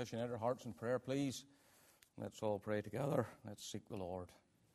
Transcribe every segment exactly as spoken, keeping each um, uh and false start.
Let's unite our hearts in prayer, please. Let's all pray together. Let's seek the Lord.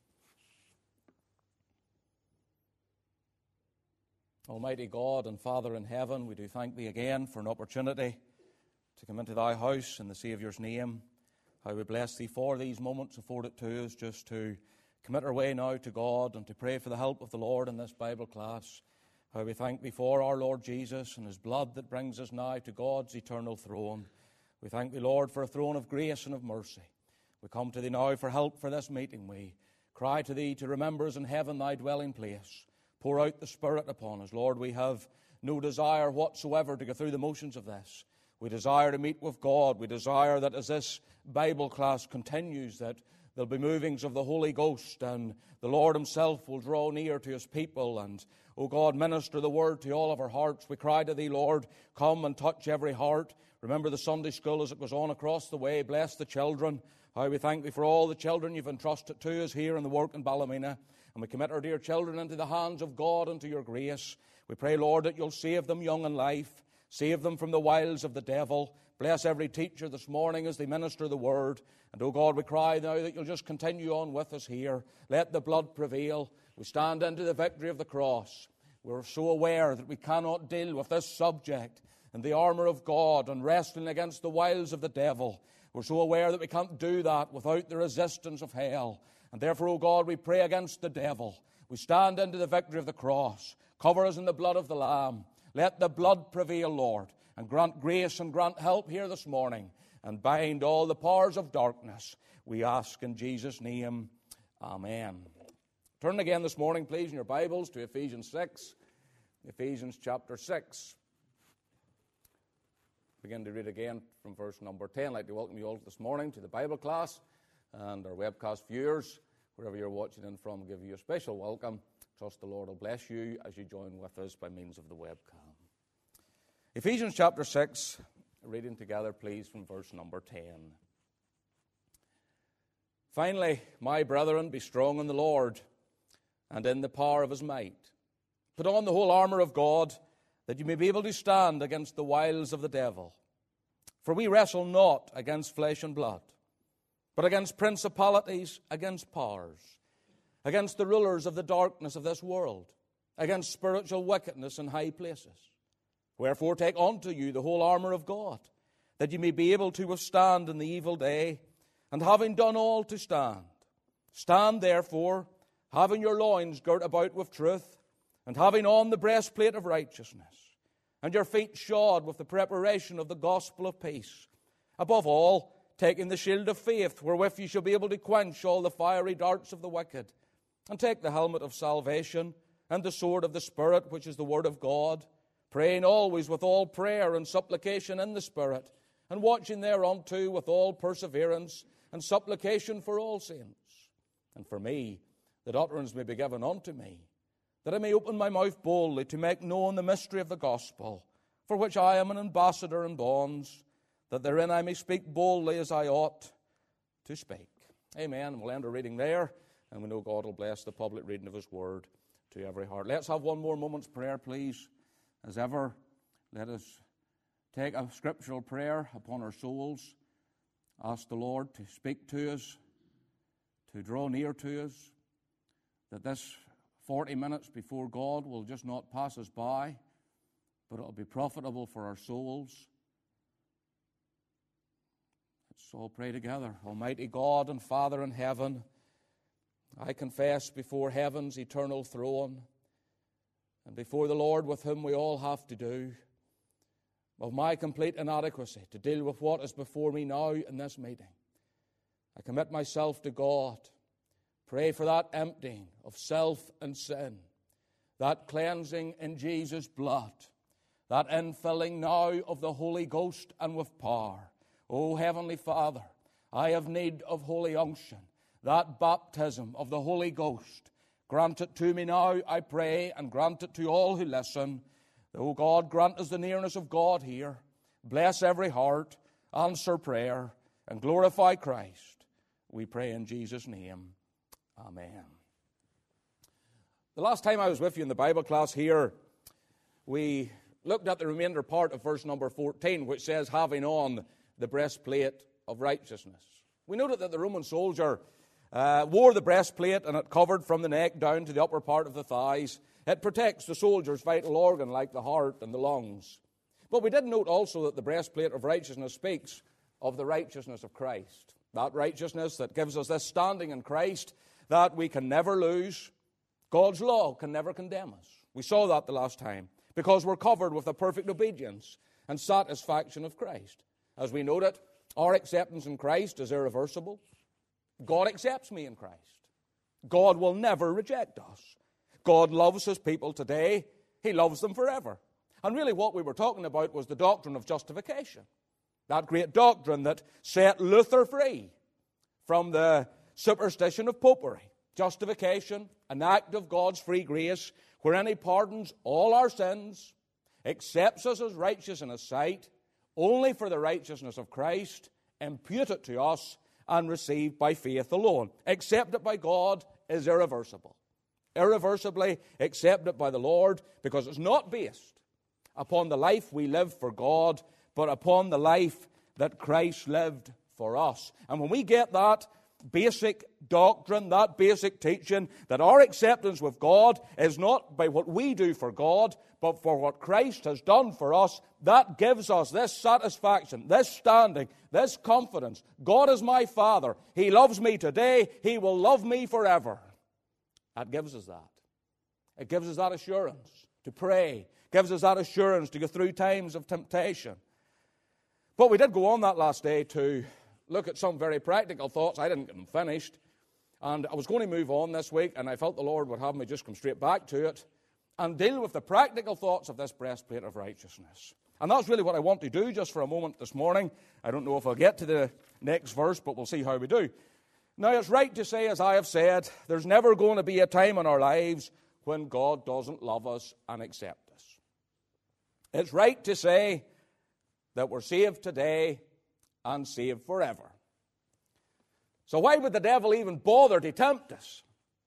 Almighty God and Father in heaven, we do thank Thee again for an opportunity to come into Thy house in the Saviour's name. How we bless Thee for these moments afforded to us just to commit our way now to God and to pray for the help of the Lord in this Bible class. How we thank Thee for our Lord Jesus and His blood that brings us now to God's eternal throne. We thank Thee, Lord, for a throne of grace and of mercy. We come to Thee now for help for this meeting. We cry to Thee to remember us in heaven, Thy dwelling place. Pour out the Spirit upon us. Lord, we have no desire whatsoever to go through the motions of this. We desire to meet with God. We desire that as this Bible class continues, that there'll be movings of the Holy Ghost and the Lord Himself will draw near to His people and, O God, minister the Word to all of our hearts. We cry to Thee, Lord, come and touch every heart. Remember the Sunday school as it goes on across the way. Bless the children. How we thank Thee for all the children You've entrusted to us here in the work in Ballymena. And we commit our dear children into the hands of God and to Your grace. We pray, Lord, that You'll save them young in life. Save them from the wiles of the devil. Bless every teacher this morning as they minister the Word. And, oh God, we cry now that You'll just continue on with us here. Let the blood prevail. We stand into the victory of the cross. We're so aware that we cannot deal with this subject and the armour of God and wrestling against the wiles of the devil. We're so aware that we can't do that without the resistance of hell. And therefore, O God, we pray against the devil. We stand into the victory of the cross. Cover us in the blood of the Lamb. Let the blood prevail, Lord, and grant grace and grant help here this morning and bind all the powers of darkness. We ask in Jesus' name. Amen. Turn again this morning, please, in your Bibles to Ephesians six. Ephesians chapter six. Begin to read again from verse number ten. I'd like to welcome you all this morning to the Bible class. And our webcast viewers, wherever you're watching in from, give you a special welcome. Trust the Lord will bless you as you join with us by means of the webcam. Ephesians chapter six, reading together, please, from verse number ten. Finally, my brethren, be strong in the Lord and in the power of His might. Put on the whole armour of God, that you may be able to stand against the wiles of the devil. For we wrestle not against flesh and blood, but against principalities, against powers, against the rulers of the darkness of this world, against spiritual wickedness in high places. Wherefore take unto you the whole armour of God, that ye may be able to withstand in the evil day, and having done all to stand. Stand therefore, having your loins girt about with truth, and having on the breastplate of righteousness, and your feet shod with the preparation of the gospel of peace. Above all, taking the shield of faith, wherewith ye shall be able to quench all the fiery darts of the wicked, and take the helmet of salvation, and the sword of the Spirit, which is the word of God, praying always with all prayer and supplication in the Spirit, and watching thereunto with all perseverance and supplication for all saints. And for me, that utterance may be given unto me, that I may open my mouth boldly to make known the mystery of the gospel, for which I am an ambassador in bonds, that therein I may speak boldly as I ought to speak. Amen. We'll end our reading there, and we know God will bless the public reading of His Word to every heart. Let's have one more moment's prayer, please. As ever, let us take a scriptural prayer upon our souls. Ask the Lord to speak to us, to draw near to us, that this forty minutes before God will just not pass us by, but it will be profitable for our souls. Let's all pray together. Almighty God and Father in heaven, I confess before heaven's eternal throne and before the Lord with whom we all have to do, of my complete inadequacy to deal with what is before me now in this meeting. I commit myself to God. Pray for that emptying of self and sin, that cleansing in Jesus' blood, that infilling now of the Holy Ghost and with power. O Heavenly Father, I have need of holy unction, that baptism of the Holy Ghost. Grant it to me now, I pray, and grant it to all who listen. O God, grant us the nearness of God here. Bless every heart, answer prayer, and glorify Christ. We pray in Jesus' name. Amen. The last time I was with you in the Bible class here, we looked at the remainder part of verse number fourteen, which says, having on the breastplate of righteousness. We noted that the Roman soldier uh, wore the breastplate, and it covered from the neck down to the upper part of the thighs. It protects the soldier's vital organ like the heart and the lungs. But we did note also that the breastplate of righteousness speaks of the righteousness of Christ. That righteousness that gives us this standing in Christ that we can never lose. God's law can never condemn us. We saw that the last time, because we're covered with the perfect obedience and satisfaction of Christ. As we noted, our acceptance in Christ is irreversible. God accepts me in Christ. God will never reject us. God loves His people today. He loves them forever. And really what we were talking about was the doctrine of justification. That great doctrine that set Luther free from the superstition of popery. Justification, an act of God's free grace, wherein He pardons all our sins, accepts us as righteous in His sight, only for the righteousness of Christ, imputed to us, and received by faith alone. Accepted by God is irreversible. Irreversibly accepted by the Lord, because it's not based upon the life we live for God, but upon the life that Christ lived for us. And when we get that basic doctrine, that basic teaching, that our acceptance with God is not by what we do for God, but for what Christ has done for us, that gives us this satisfaction, this standing, this confidence. God is my Father. He loves me today. He will love me forever. That gives us that. It gives us that assurance to pray. It gives us that assurance to go through times of temptation. But we did go on that last day to look at some very practical thoughts. I didn't get them finished. And I was going to move on this week, and I felt the Lord would have me just come straight back to it and deal with the practical thoughts of this breastplate of righteousness. And that's really what I want to do just for a moment this morning. I don't know if I'll get to the next verse, but we'll see how we do. Now, it's right to say, as I have said, there's never going to be a time in our lives when God doesn't love us and accept us. It's right to say that we're saved today and saved forever. So why would the devil even bother to tempt us?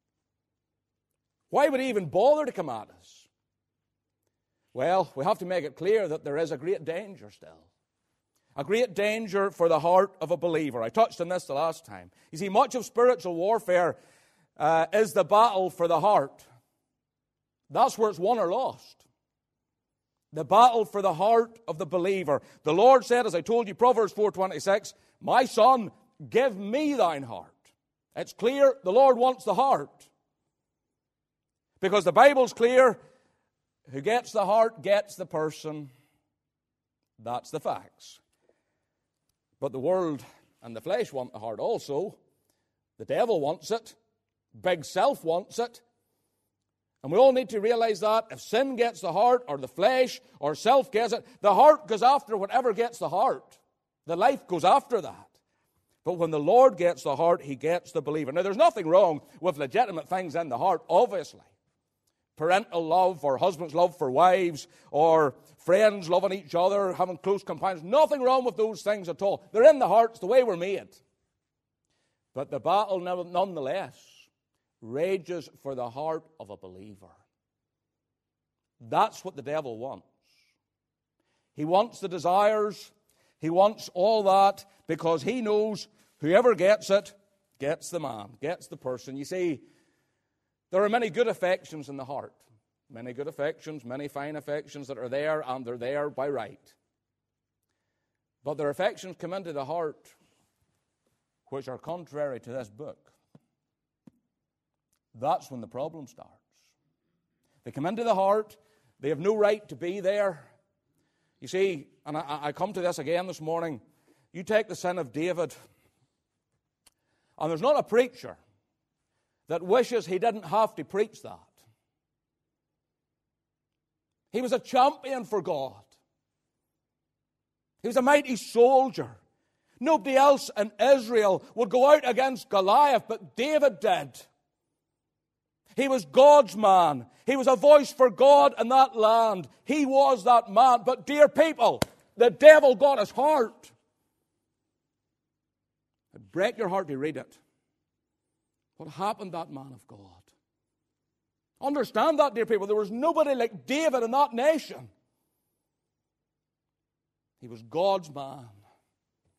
Why would he even bother to come at us? Well, we have to make it clear that there is a great danger still. A great danger for the heart of a believer. I touched on this the last time. You see, much of spiritual warfare uh, is the battle for the heart. That's where it's won or lost. The battle for the heart of the believer. The Lord said, as I told you, Proverbs four twenty-six, "My son, give me thine heart." It's clear the Lord wants the heart. Because the Bible's clear, who gets the heart gets the person. That's the facts. But the world and the flesh want the heart also. The devil wants it. Big self wants it. And we all need to realize that if sin gets the heart, or the flesh, or self gets it, the heart goes after whatever gets the heart. The life goes after that. But when the Lord gets the heart, He gets the believer. Now, there's nothing wrong with legitimate things in the heart, obviously. Parental love, or husband's love for wives, or friends loving each other, having close companions. Nothing wrong with those things at all. They're in the heart. It's the way we're made. But the battle, nonetheless, rages for the heart of a believer. That's what the devil wants. He wants the desires. He wants all that because he knows whoever gets it gets the man, gets the person. You see, there are many good affections in the heart. Many good affections, many fine affections that are there, and they're there by right. But their affections come into the heart which are contrary to this book. That's when the problem starts. They come into the heart. They have no right to be there. You see, and I, I come to this again this morning. You take the sin of David, and there's not a preacher that wishes he didn't have to preach that. He was a champion for God. He was a mighty soldier. Nobody else in Israel would go out against Goliath, but David did. He was God's man. He was a voice for God in that land. He was that man. But dear people, the devil got his heart. It'd break your heart to read it. What happened to that man of God? Understand that, dear people. There was nobody like David in that nation. He was God's man.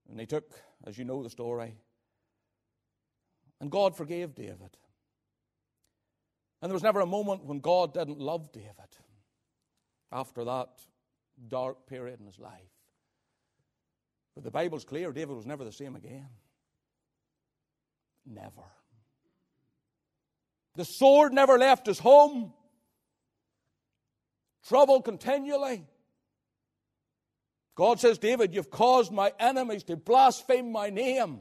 And he took, as you know the story, and God forgave David. And there was never a moment when God didn't love David after that dark period in his life. But the Bible's clear, David was never the same again. Never. The sword never left his home. Trouble continually. God says, David, you've caused my enemies to blaspheme my name.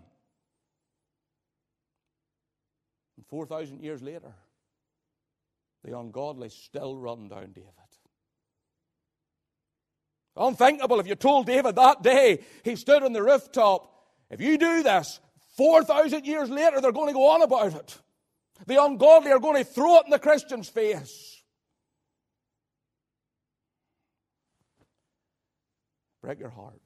And four thousand years later, the ungodly still run down David. Unthinkable if you told David that day he stood on the rooftop, if you do this, four thousand years later they're going to go on about it. The ungodly are going to throw it in the Christian's face. Break your heart.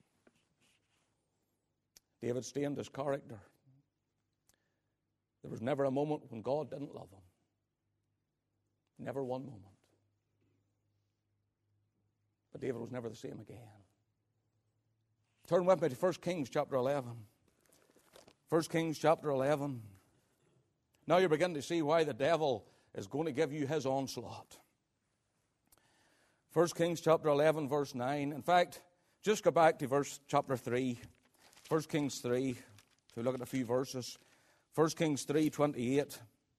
David stained his character. There was never a moment when God didn't love him. Never one moment. But David was never the same again. Turn with me to First Kings chapter eleven. First Kings chapter eleven. Now you're beginning to see why the devil is going to give you his onslaught. First Kings chapter eleven, verse nine. In fact, just go back to verse chapter three. First Kings three. So we look at a few verses. First Kings three, twenty-eight.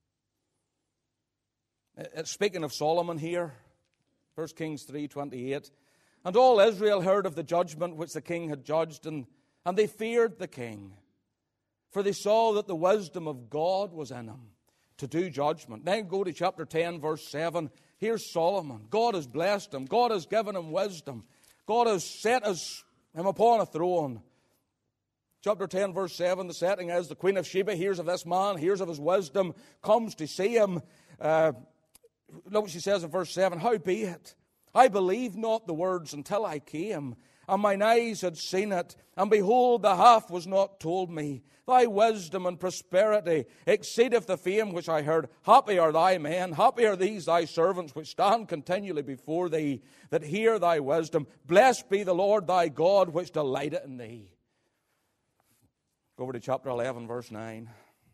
It's speaking of Solomon here. First Kings three, twenty-eight. And all Israel heard of the judgment which the king had judged, and, and they feared the king. For they saw that the wisdom of God was in him to do judgment. Then go to chapter ten, verse seven. Here's Solomon. God has blessed him. God has given him wisdom. God has set his, him upon a throne. Chapter ten, verse seven, the setting is the Queen of Sheba hears of this man, hears of his wisdom, comes to see him. Uh, look what she says in verse seven. Howbeit, I believed not the words until I came, and mine eyes had seen it, and behold, the half was not told me. Thy wisdom and prosperity exceedeth the fame which I heard. Happy are thy men, happy are these thy servants, which stand continually before thee, that hear thy wisdom. Blessed be the Lord thy God, which delighteth in thee. Go over to chapter eleven, verse nine.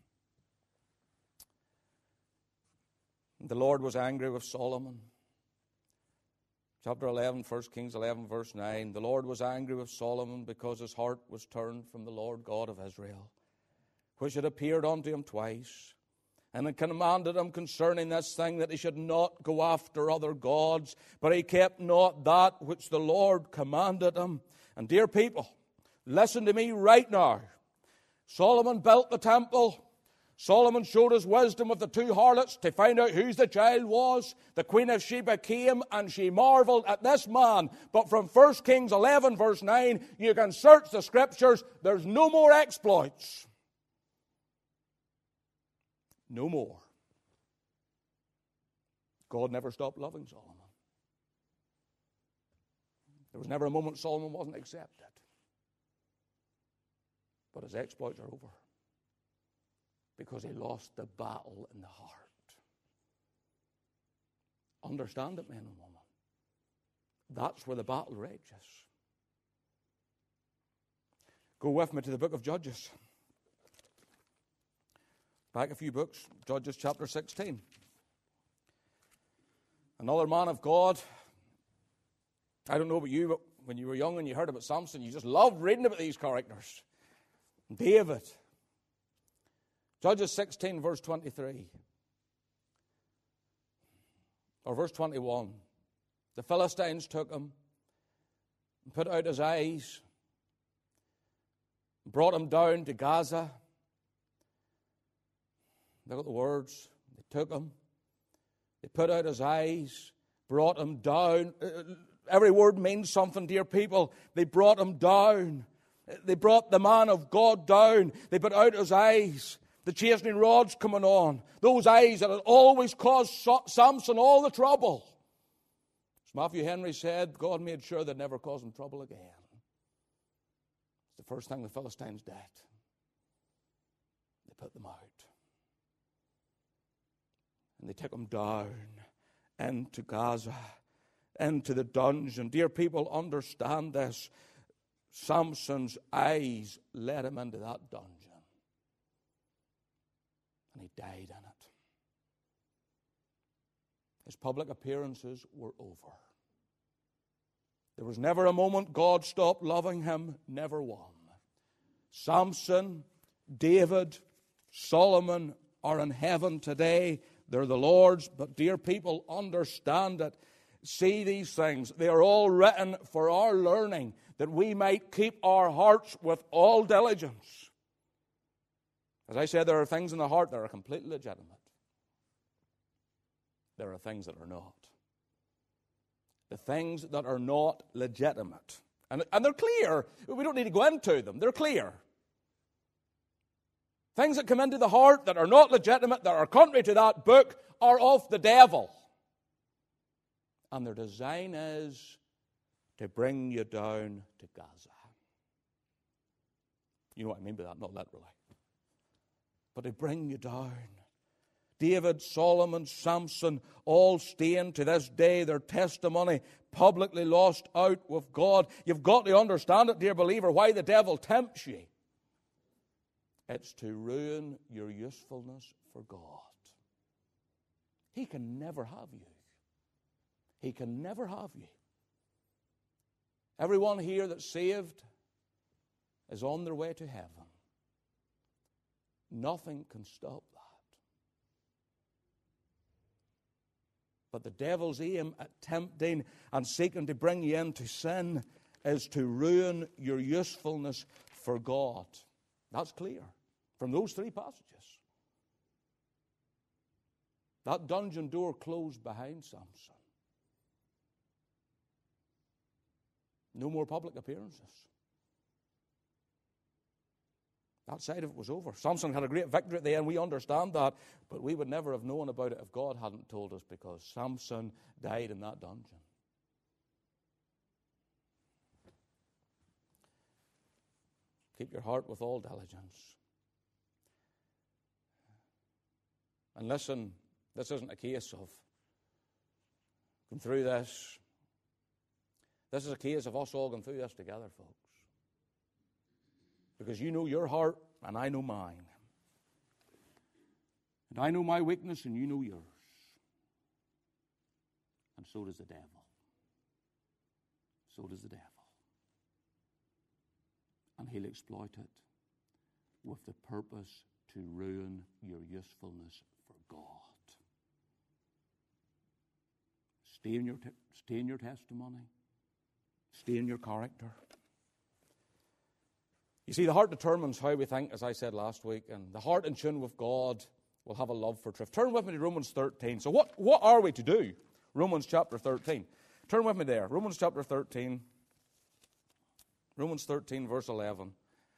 The Lord was angry with Solomon. Chapter eleven, First Kings eleven, verse nine. The Lord was angry with Solomon because his heart was turned from the Lord God of Israel, which had appeared unto him twice, and had commanded him concerning this thing, that he should not go after other gods, but he kept not that which the Lord commanded him. And dear people, listen to me right now. Solomon built the temple. Solomon showed his wisdom with the two harlots to find out whose the child was. The Queen of Sheba came and she marveled at this man. But from First Kings eleven, verse nine, you can search the scriptures. There's no more exploits. No more. God never stopped loving Solomon. There was never a moment Solomon wasn't accepted. But his exploits are over, because he lost the battle in the heart. Understand it, men and women. That's where the battle rages. Go with me to the book of Judges. Back a few books. Judges chapter sixteen. Another man of God. I don't know about you, but when you were young and you heard about Samson, you just loved reading about these characters. David. Judges sixteen, verse twenty-three. Or verse twenty-one. The Philistines took him and put out his eyes, brought him down to Gaza. Look at the words. They took him. They put out his eyes, brought him down. Every word means something, dear people. They brought him down. They brought the man of God down. They put out his eyes. The chastening rod's coming on. Those eyes that had always caused Samson all the trouble. As Matthew Henry said, God made sure they'd never cause him trouble again. It's the first thing the Philistines did. They put them out. And they took him down into Gaza, into the dungeon. Dear people, understand this. Samson's eyes led him into that dungeon. And he died in it. His public appearances were over. There was never a moment God stopped loving him, never one. Samson, David, Solomon are in heaven today. They're the Lord's, but dear people, understand it. See these things. They are all written for our learning, that we might keep our hearts with all diligence. As I said, there are things in the heart that are completely legitimate. There are things that are not. The things that are not legitimate. And, and they're clear. We don't need to go into them. They're clear. Things that come into the heart that are not legitimate, that are contrary to that book, are of the devil. And their design is to bring you down to Gaza. You know what I mean by that? Not literally. But to bring you down. David, Solomon, Samson, all stain to this day, their testimony publicly lost out with God. You've got to understand it, dear believer, why the devil tempts you. It's to ruin your usefulness for God. He can never have you. He can never have you. Everyone here that's saved is on their way to heaven. Nothing can stop that. But the devil's aim at tempting and seeking to bring you into sin is to ruin your usefulness for God. That's clear from those three passages. That dungeon door closed behind Samson. No more public appearances. That side of it was over. Samson had a great victory at the end. We understand that. But we would never have known about it if God hadn't told us, because Samson died in that dungeon. Keep your heart with all diligence. And listen, this isn't a case of going through this. This is a case of us all going through this together, folks. Because you know your heart, and I know mine. And I know my weakness, and you know yours. And so does the devil. So does the devil. And he'll exploit it with the purpose to ruin your usefulness for God. Stay in your, te- stay in your testimony. Stay in your character. You see, the heart determines how we think, as I said last week, and the heart in tune with God will have a love for truth. Turn with me to Romans thirteen. So what, what are we to do? Romans chapter thirteen. Turn with me there. Romans chapter thirteen. Romans thirteen, verse eleven.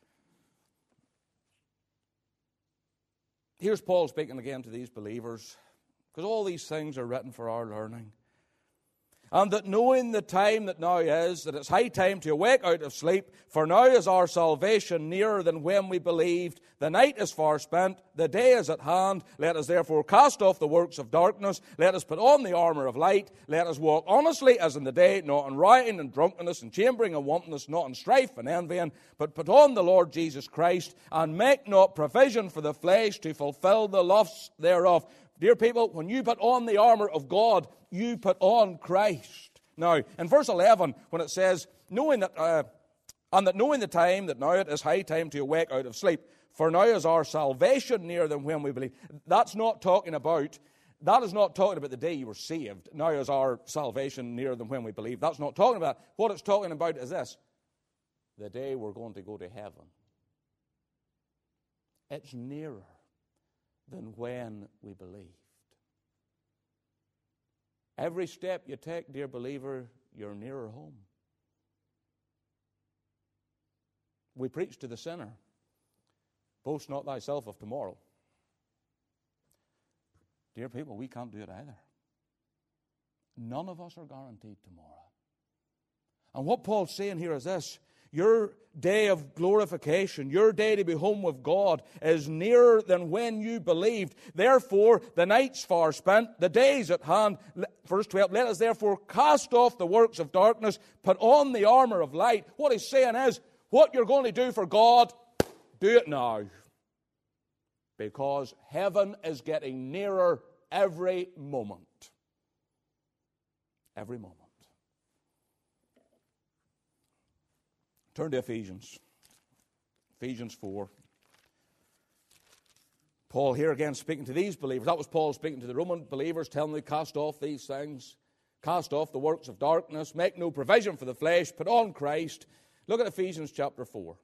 Here's Paul speaking again to these believers, because all these things are written for our learning. And that knowing the time that now is, that it's high time to awake out of sleep, for now is our salvation nearer than when we believed. The night is far spent, the day is at hand. Let us therefore cast off the works of darkness. Let us put on the armour of light. Let us walk honestly as in the day, not in rioting and drunkenness and chambering and wantonness, not in strife and envying, but put on the Lord Jesus Christ, and make not provision for the flesh to fulfill the lusts thereof. Dear people, when you put on the armour of God, you put on Christ. Now, in verse eleven, when it says, knowing that, uh, and that knowing the time, that now it is high time to awake out of sleep, for now is our salvation nearer than when we believe. That's not talking about, that is not talking about the day you were saved. Now is our salvation nearer than when we believe. That's not talking about that. What it's talking about is this: the day we're going to go to heaven. It's nearer than when we believed. Every step you take, dear believer, you're nearer home. We preach to the sinner, boast not thyself of tomorrow. Dear people, we can't do it either. None of us are guaranteed tomorrow. And what Paul's saying here is this: Your day of glorification, your day to be home with God is nearer than when you believed. Therefore, the night's far spent, the day's at hand. Verse twelve, let us therefore cast off the works of darkness, put on the armor of light. What he's saying is, what you're going to do for God, do it now. Because heaven is getting nearer every moment. Every moment. Turn to Ephesians. Ephesians four. Paul here again speaking to these believers. That was Paul speaking to the Roman believers, telling them to cast off these things. Cast off the works of darkness. Make no provision for the flesh. Put on Christ. Look at Ephesians chapter four.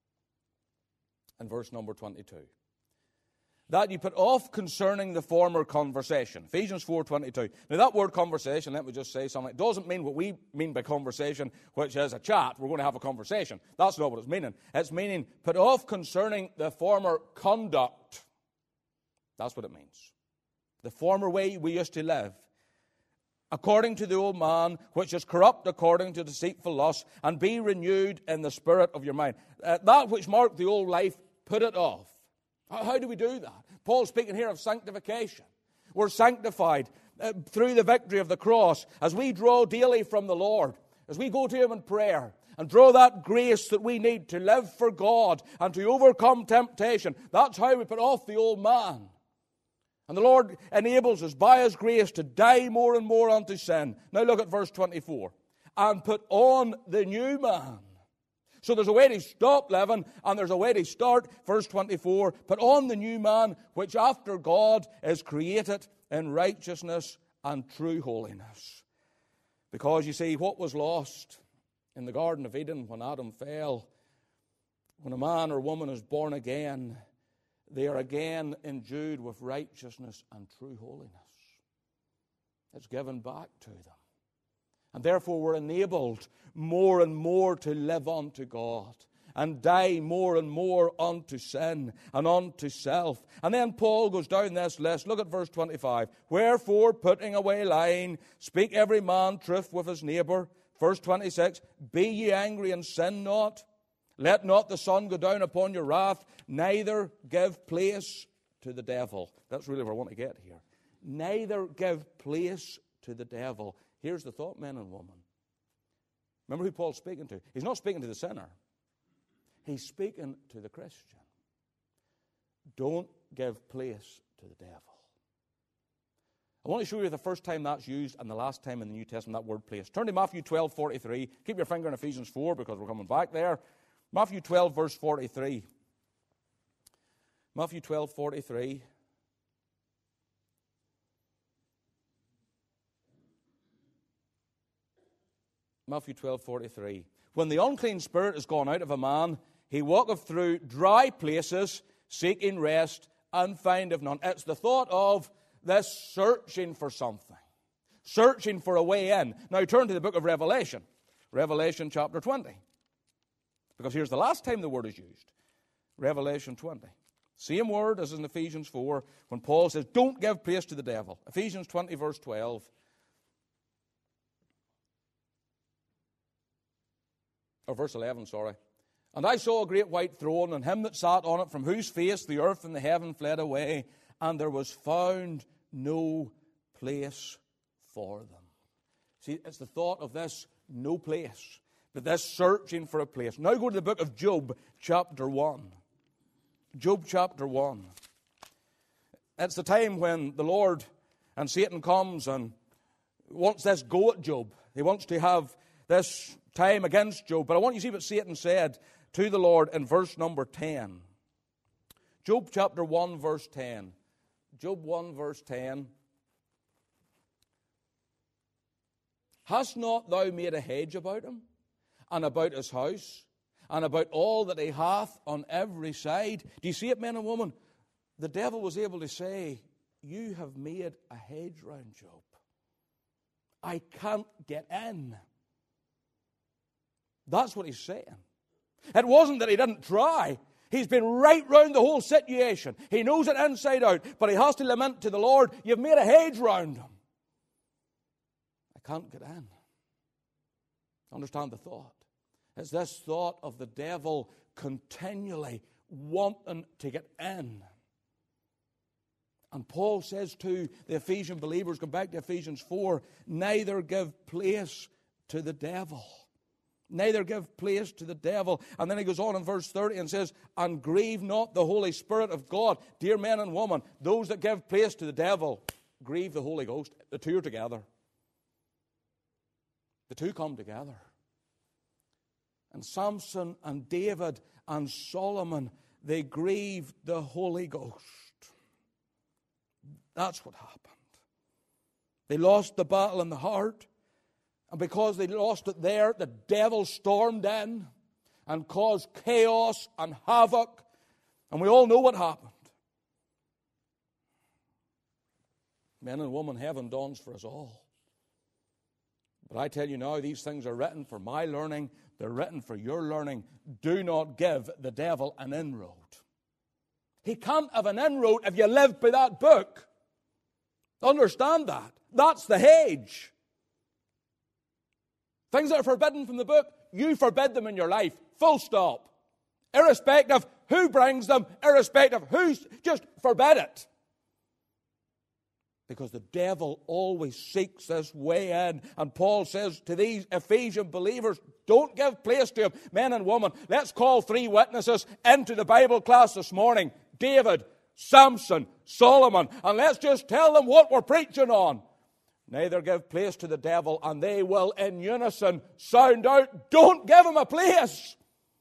And verse number twenty-two. That you put off concerning the former conversation. Ephesians four twenty-two. Now that word conversation, let me just say something. It doesn't mean what we mean by conversation, which is a chat. We're going to have a conversation. That's not what it's meaning. It's meaning put off concerning the former conduct. That's what it means. The former way we used to live. According to the old man, which is corrupt according to deceitful lust, and be renewed in the spirit of your mind. Uh, that which marked the old life, put it off. How do we do that? Paul's speaking here of sanctification. We're sanctified uh, through the victory of the cross as we draw daily from the Lord, as we go to Him in prayer and draw that grace that we need to live for God and to overcome temptation. That's how we put off the old man. And the Lord enables us by His grace to die more and more unto sin. Now look at verse twenty-four. And put on the new man. So there's a way to stop living and there's a way to start. Verse twenty-four, put on the new man, which after God is created in righteousness and true holiness. Because you see, what was lost in the Garden of Eden when Adam fell, when a man or woman is born again, they are again endued with righteousness and true holiness. It's given back to them. And therefore we're enabled more and more to live unto God and die more and more unto sin and unto self. And then Paul goes down this list. Look at verse twenty-five. Wherefore, putting away lying, speak every man truth with his neighbor. Verse twenty-six. Be ye angry and sin not. Let not the sun go down upon your wrath, neither give place to the devil. That's really where I want to get here. Neither give place to the devil. Here's the thought, men and women. Remember who Paul's speaking to. He's not speaking to the sinner. He's speaking to the Christian. Don't give place to the devil. I want to show you the first time that's used and the last time in the New Testament, that word place. Turn to Matthew twelve forty-three. Keep your finger in Ephesians four because we're coming back there. Matthew twelve, verse forty-three. Matthew twelve forty-three. Matthew twelve forty-three. When the unclean spirit is gone out of a man, he walketh through dry places, seeking rest, and findeth none. It's the thought of this searching for something, searching for a way in. Now turn to the book of Revelation, Revelation chapter twenty, because here's the last time the word is used. Revelation twenty. Same word as in Ephesians four, when Paul says, don't give place to the devil. Ephesians twenty, verse twelve. Or verse eleven, sorry. And I saw a great white throne, and him that sat on it, from whose face the earth and the heaven fled away, and there was found no place for them. See, it's the thought of this no place, but this searching for a place. Now go to the book of Job, chapter one. Job chapter one. It's the time when the Lord and Satan comes and wants this go at Job. He wants to have this time against Job. But I want you to see what Satan said to the Lord in verse number ten. Job chapter one, verse ten. Job one, verse ten. Hast not thou made a hedge about him, and about his house, and about all that he hath on every side? Do you see it, men and women? The devil was able to say, you have made a hedge round Job. I can't get in. That's what he's saying. It wasn't that he didn't try. He's been right round the whole situation. He knows it inside out, but he has to lament to the Lord, you've made a hedge round him. I can't get in. Understand the thought. It's this thought of the devil continually wanting to get in. And Paul says to the Ephesian believers, go back to Ephesians four, neither give place to the devil. Neither give place to the devil. And then he goes on in verse thirty and says, and grieve not the Holy Spirit of God. Dear men and women, those that give place to the devil, grieve the Holy Ghost. The two are together. The two come together. And Samson and David and Solomon, they grieved the Holy Ghost. That's what happened. They lost the battle in the heart. And because they lost it there, the devil stormed in and caused chaos and havoc. And we all know what happened. Men and women, heaven dawns for us all. But I tell you now, these things are written for my learning. They're written for your learning. Do not give the devil an inroad. He can't have an inroad if you live by that book. Understand that. That's the hedge. Things that are forbidden from the book, you forbid them in your life. Full stop. Irrespective who brings them, irrespective who's, just forbid it. Because the devil always seeks this way in. And Paul says to these Ephesian believers, don't give place to him. Men and women, let's call three witnesses into the Bible class this morning. David, Samson, Solomon. And let's just tell them what we're preaching on. Neither give place to the devil, and they will in unison sound out, don't give him a place.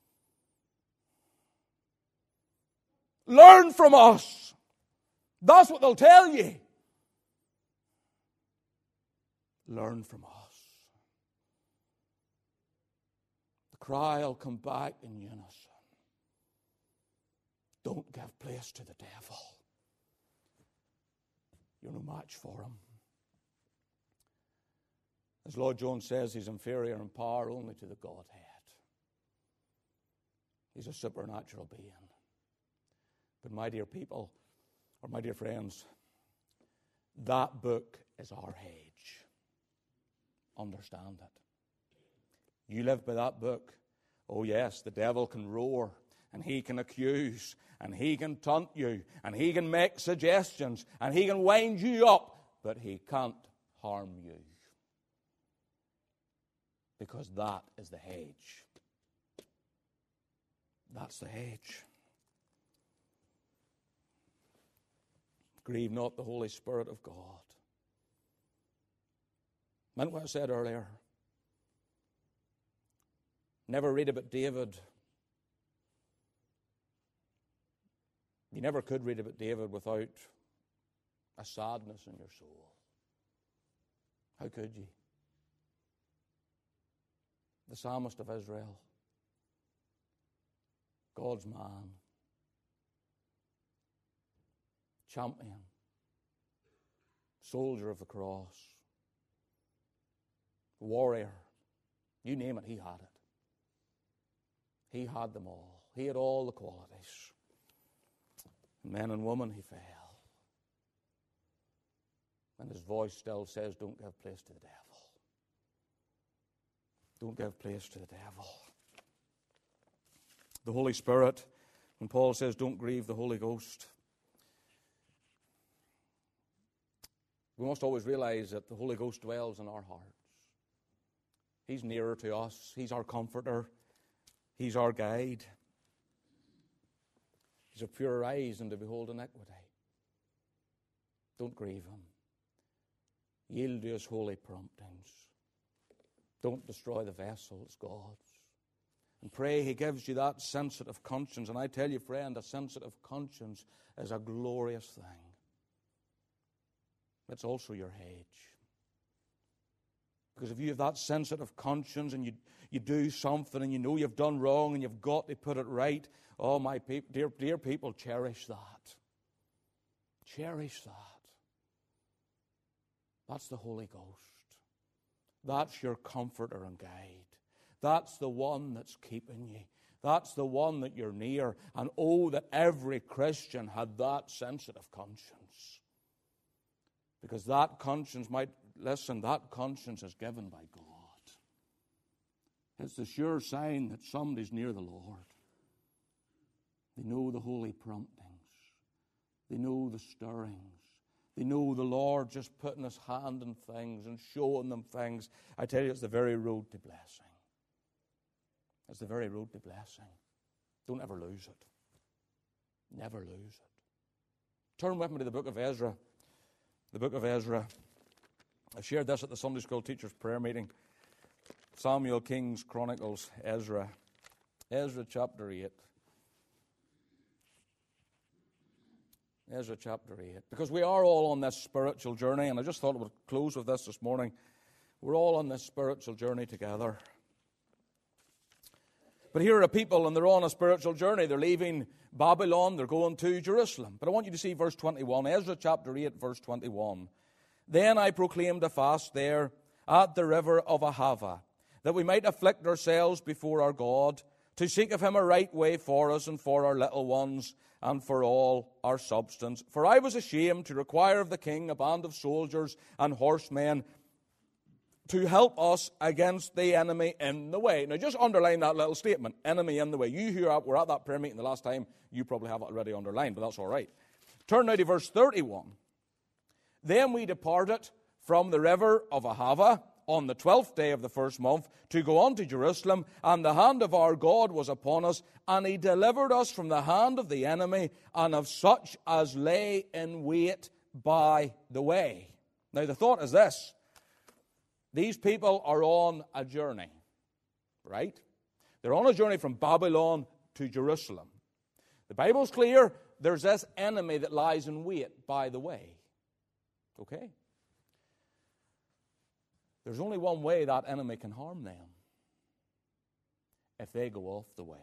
Learn from us. That's what they'll tell you. Learn from us. The cry will come back in unison. Don't give place to the devil. You're no match for him. As Lloyd Jones says, he's inferior in power only to the Godhead. He's a supernatural being. But my dear people, or my dear friends, that book is our hedge. Understand it. You live by that book. Oh yes, the devil can roar, and he can accuse, and he can taunt you, and he can make suggestions, and he can wind you up, but he can't harm you. Because that is the hedge. That's the hedge. Grieve not the Holy Spirit of God. Meant what I said earlier. Never read about David. You never could read about David without a sadness in your soul. How could you? The psalmist of Israel, God's man, champion, soldier of the cross, warrior, you name it, he had it. He had them all. He had all the qualities. Men and women, he fell. And his voice still says, don't give place to the devil. Don't give place to the devil. The Holy Spirit, when Paul says don't grieve the Holy Ghost, we must always realize that the Holy Ghost dwells in our hearts. He's nearer to us. He's our comforter. He's our guide. He's of purer eyes than to behold iniquity. Don't grieve him. Yield to his holy promptings. Don't destroy the vessel, it's God's. And pray he gives you that sensitive conscience. And I tell you, friend, a sensitive conscience is a glorious thing. It's also your hedge. Because if you have that sensitive conscience and you, you do something and you know you've done wrong and you've got to put it right, oh, my people, dear, dear people, cherish that. Cherish that. That's the Holy Ghost. That's your comforter and guide. That's the one that's keeping you. That's the one that you're near. And oh, that every Christian had that sensitive conscience. Because that conscience might, listen, that conscience is given by God. It's the sure sign that somebody's near the Lord. They know the holy promptings. They know the stirrings. They know the Lord just putting His hand in things and showing them things. I tell you, it's the very road to blessing. It's the very road to blessing. Don't ever lose it. Never lose it. Turn with me to the book of Ezra. The book of Ezra. I shared this at the Sunday School Teachers' Prayer Meeting. Samuel, Kings, Chronicles, Ezra. Ezra chapter eight. Ezra chapter eight. Because we are all on this spiritual journey, and I just thought I would close with this this morning. We're all on this spiritual journey together. But here are people, and they're on a spiritual journey. They're leaving Babylon. They're going to Jerusalem. But I want you to see verse twenty-one. Ezra chapter eight, verse twenty-one. Then I proclaimed a fast there at the river of Ahava, that we might afflict ourselves before our God, to seek of Him a right way for us and for our little ones and for all our substance. For I was ashamed to require of the king a band of soldiers and horsemen to help us against the enemy in the way. Now just underline that little statement, enemy in the way. You who were at that prayer meeting the last time, you probably have it already underlined, but that's all right. Turn now to verse thirty-one. Then we departed from the river of Ahava on the twelfth day of the first month to go on to Jerusalem, and the hand of our God was upon us, and He delivered us from the hand of the enemy and of such as lay in wait by the way. Now the thought is this. These people are on a journey, right? They're on a journey from Babylon to Jerusalem. The Bible's clear. There's this enemy that lies in wait by the way. Okay? There's only one way that enemy can harm them. If they go off the way.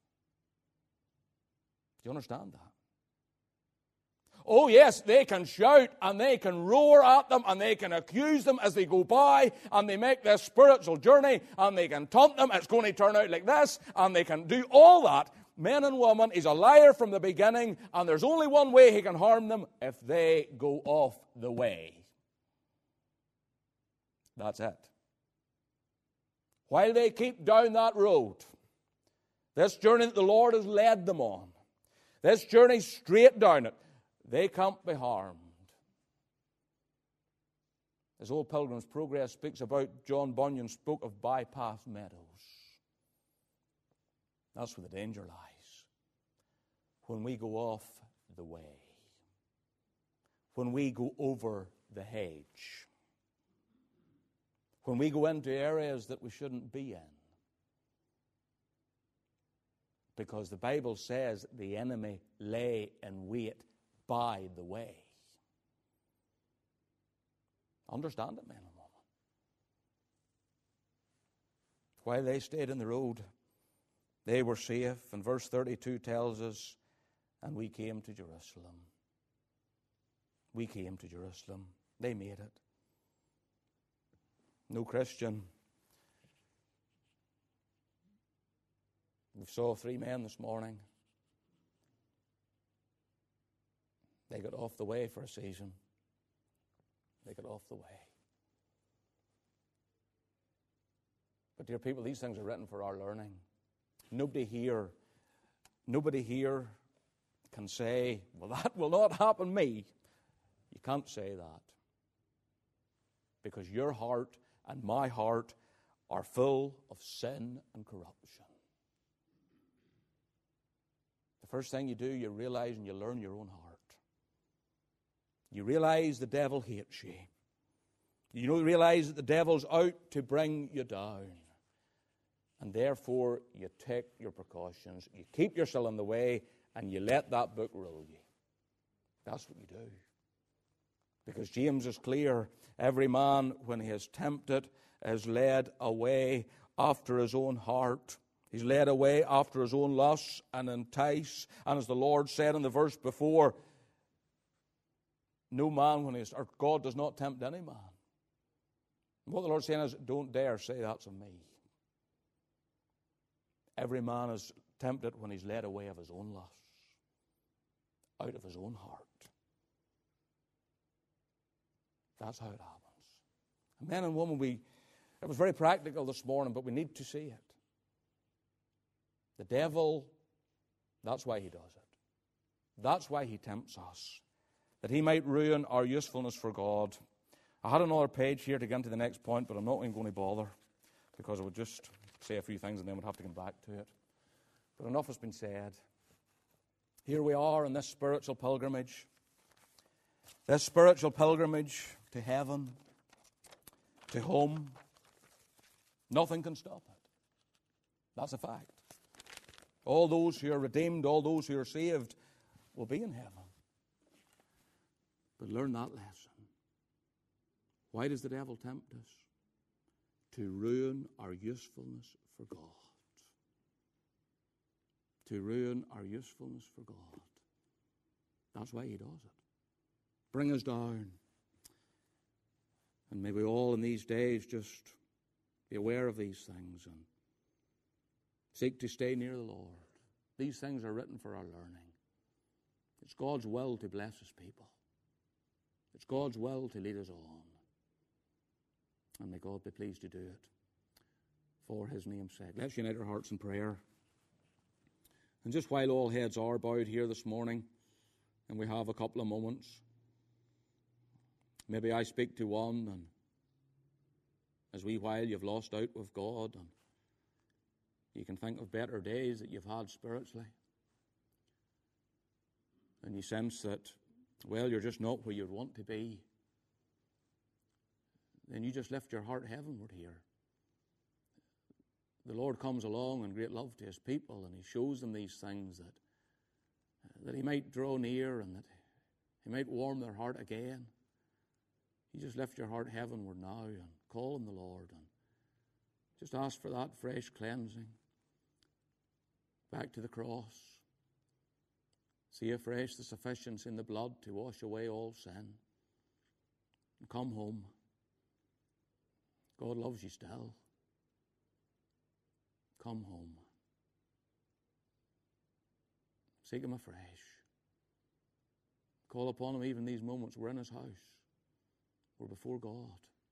Do you understand that? Oh yes, they can shout and they can roar at them and they can accuse them as they go by and they make this spiritual journey and they can taunt them, it's going to turn out like this, and they can do all that. Men and women, he's a liar from the beginning, and there's only one way he can harm them: if they go off the way. That's it. While they keep down that road, this journey that the Lord has led them on, this journey straight down it, they can't be harmed. As Old Pilgrim's Progress speaks about, John Bunyan spoke of bypath meadows. That's where the danger lies. When we go off the way. When we go over the hedge. When we go into areas that we shouldn't be in. Because the Bible says the enemy lay in wait by the way. Understand it, men and women. While they stayed in the road, they were safe. And verse thirty-two tells us, and we came to Jerusalem. We came to Jerusalem. They made it. No Christian. We saw three men this morning. They got off the way for a season. They got off the way. But dear people, these things are written for our learning. Nobody here, nobody here can say, well, that will not happen to me. You can't say that. Because your heart and my heart are full of sin and corruption. The first thing you do, you realize and you learn your own heart. You realize the devil hates you. You know, realize that the devil's out to bring you down. And therefore, you take your precautions. You keep yourself in the way and you let that book rule you. That's what you do. Because James is clear. Every man, when he is tempted, is led away after his own heart. He's led away after his own lusts and entice. And as the Lord said in the verse before, no man, when he is, or God does not tempt any man. And what the Lord's saying is, don't dare say that's of me. Every man is tempted when he's led away of his own lusts, out of his own heart. That's how it happens. And men and women, we, It was very practical this morning, but we need to see it. The devil, that's why he does it. That's why he tempts us, that he might ruin our usefulness for God. I had another page here to get into the next point, but I'm not even going to bother, because I would just say a few things and then we'd have to come back to it. But enough has been said. Here we are in this spiritual pilgrimage, this spiritual pilgrimage to heaven, to home. Nothing can stop it. That's a fact. All those who are redeemed, all those who are saved, will be in heaven. But learn that lesson. Why does the devil tempt us? To ruin our usefulness for God. To ruin our usefulness for God. That's why he does it. Bring us down. And may we all in these days just be aware of these things and seek to stay near the Lord. These things are written for our learning. It's God's will to bless his people. It's God's will to lead us on. And may God be pleased to do it for his name's sake. Let's unite our hearts in prayer. And just while all heads are bowed here this morning, and we have a couple of moments, maybe I speak to one, and as wee while you've lost out with God, and you can think of better days that you've had spiritually, and you sense that, well, you're just not where you'd want to be, then you just lift your heart heavenward here. The Lord comes along in great love to his people, and he shows them these things that, that he might draw near and that he might warm their heart again. You just lift your heart heavenward now and call on the Lord and just ask for that fresh cleansing. Back to the cross. See afresh the sufficiency in the blood to wash away all sin. And come home. God loves you still. Come home. Seek him afresh. Call upon him even these moments. We're in his house. We're before God.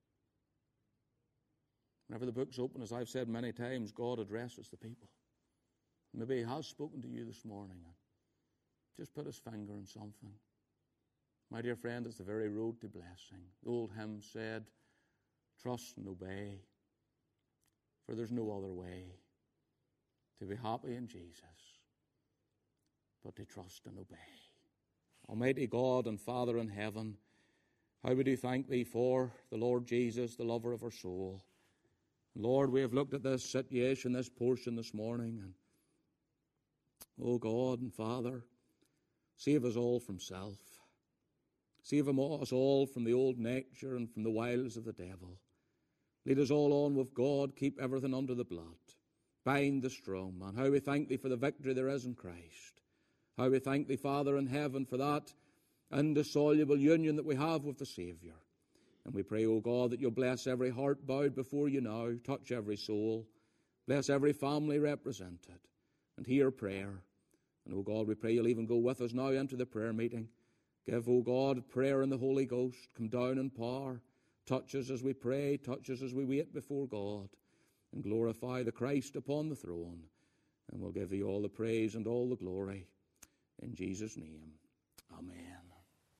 Whenever the book's open, as I've said many times, God addresses the people. Maybe he has spoken to you this morning and just put his finger on something. My dear friend, it's the very road to blessing. The old hymn said, trust and obey, for there's no other way to be happy in Jesus but to trust and obey. Almighty God and Father in heaven, how we do thank thee for the Lord Jesus, the lover of our soul. Lord, we have looked at this situation, this portion this morning, and oh God and Father, save us all from self. Save us all from the old nature and from the wiles of the devil. Lead us all on with God. Keep everything under the blood. Bind the strong man. How we thank thee for the victory there is in Christ. How we thank thee, Father in heaven, for that indissoluble union that we have with the Saviour. And we pray, O God, that you'll bless every heart bowed before you now. Touch every soul. Bless every family represented. And hear prayer. And, O God, we pray you'll even go with us now into the prayer meeting. Give, O God, prayer in the Holy Ghost. Come down in power. Touch us as we pray. Touch us as we wait before God. And glorify the Christ upon the throne. And we'll give thee all the praise and all the glory. In Jesus' name, amen.